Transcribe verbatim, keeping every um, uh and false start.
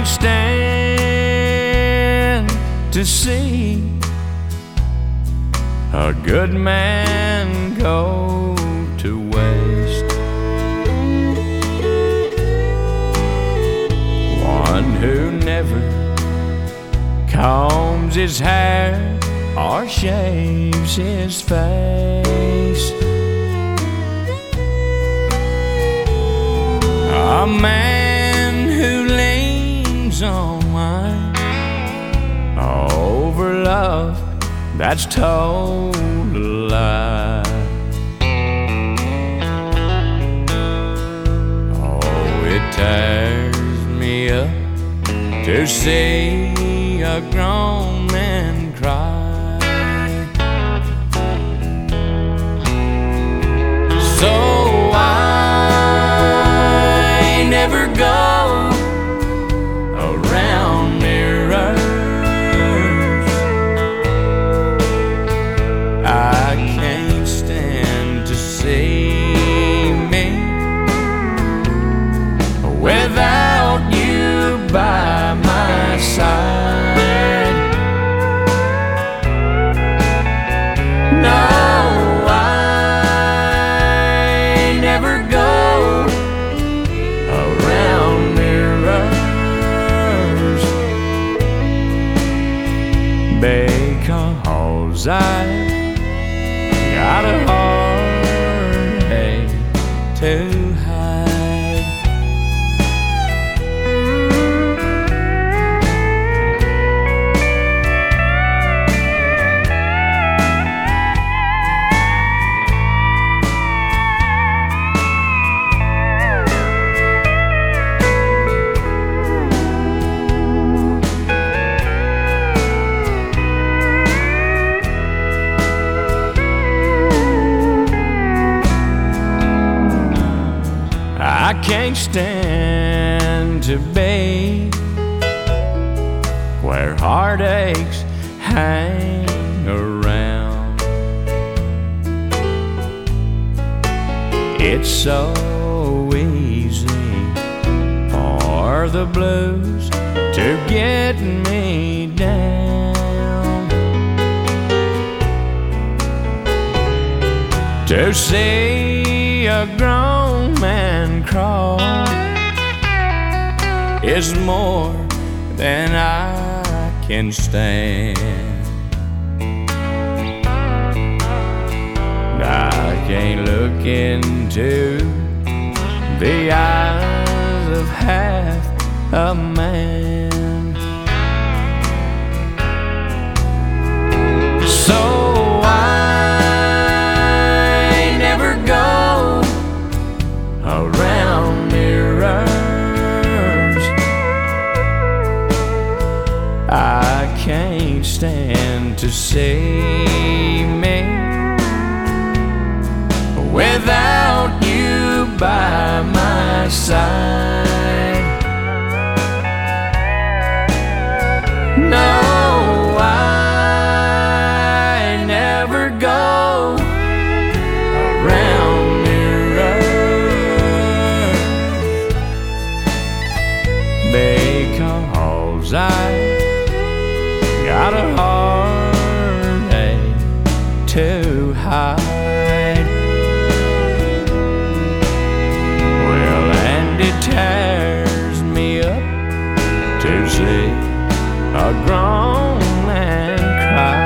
can't stand to see a good man go to waste. One who never combs his hair or shaves his face. A man who leans on wine over love that's told a lie. Oh, it tears me up to see a grown man cry. So I never go around mirrors. I can't stand to see me without you by my side. No, I never go around mirrors, because I got a heartache to hide. I can't stand to be where heartaches hang around. It's so easy for the blues to get me down, to see a grown man crawl is more than I can stand. I can't look into the eyes of half a man. So I never go around mirrors. I can't stand to see me without you by my side. No, I never go around mirrors, because I got a heartache to hide. Well, and it tears me up to see a grown man cry.